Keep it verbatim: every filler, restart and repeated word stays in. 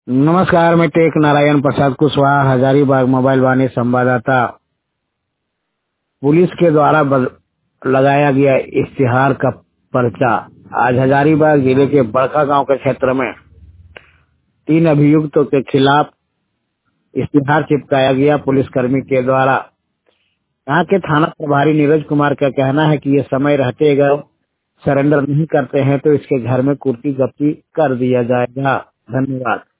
नमस्कार, मैं टेक नारायण प्रसाद कुशवाहा, हजारीबाग मोबाइल वाणी संवाददाता। पुलिस के द्वारा लगाया गया इश्तिहार का पर्चा। आज हजारीबाग जिले के बड़का गांव के क्षेत्र में तीन अभियुक्तों के खिलाफ इश्तिहार चिपकाया गया पुलिसकर्मी के द्वारा। यहाँ के थाना प्रभारी नीरज कुमार का कहना है कि ये समय रहते अगर सरेंडर नहीं करते हैं तो इसके घर में कुर्की जब्ती कर दिया जाएगा। धन्यवाद।